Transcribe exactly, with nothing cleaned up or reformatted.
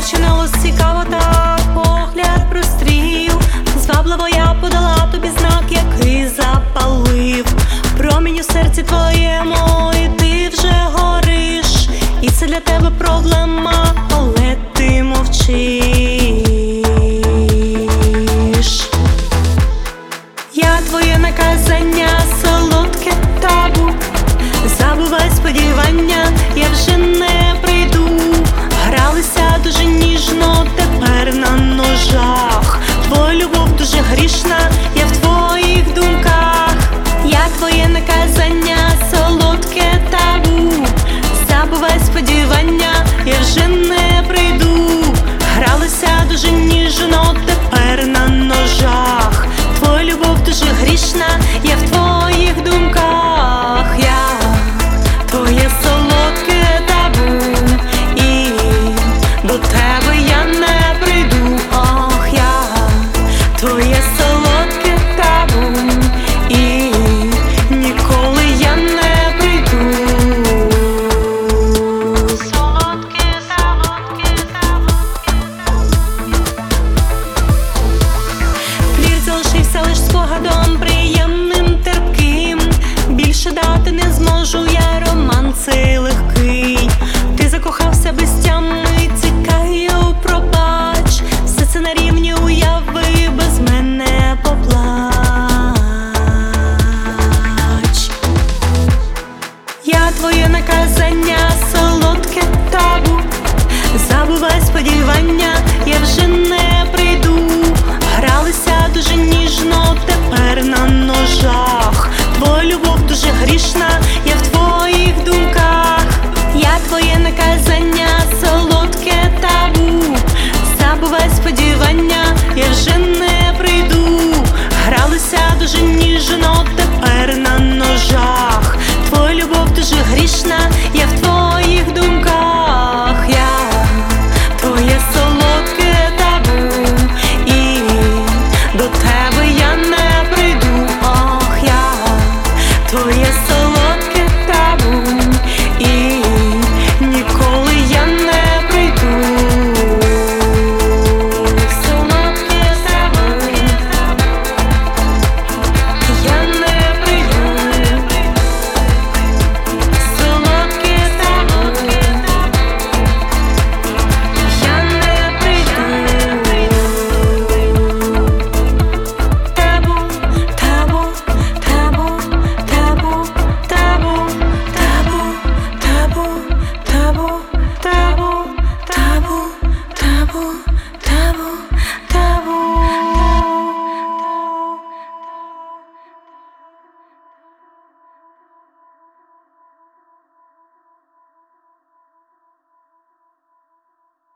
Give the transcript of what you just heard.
починалось цікаво, та погляд прострів. Звабливо я подала тобі знак, який запалив промінь у серці твоєму, і ти вже гориш. І це для тебе проблема, але ти мовчиш. Я твоє наказання, солодке табу. Забувай сподівання, я вже не прийду. Гралися дуже ніжно, тепер на ножах. Твоя любов дуже грішна, я в твоїх думках. Я твоє наказання, солодке табу. Забувай сподівання, я вже не прийду. Гралися дуже ніжно, тепер на ножах. Твоя любов дуже грішна, я в твоїх думках. Я твоє солодке табу, і до тебе я не прийду. Ох, я твоє солодке табу, і ніколи я не прийду. Солодке, солодке табу. Флірт залишився лиш спогадом приємним, терпким. Більше дати не зможу я, роман цей легкий. Ти закохався без тями, цікаю, пробач. Все це на рівні уяви, без мене поплач. Я твоє наказання, солодке табу. Забувай сподівання, я вже не прийду. Гралися дуже ніжно, тепер на ножах. Твоя любов дуже грішна, я в твоїх думках. Я твоє наказання, солодке табу. Забувай сподівання, я вже не прийду. Гралися дуже ніжно.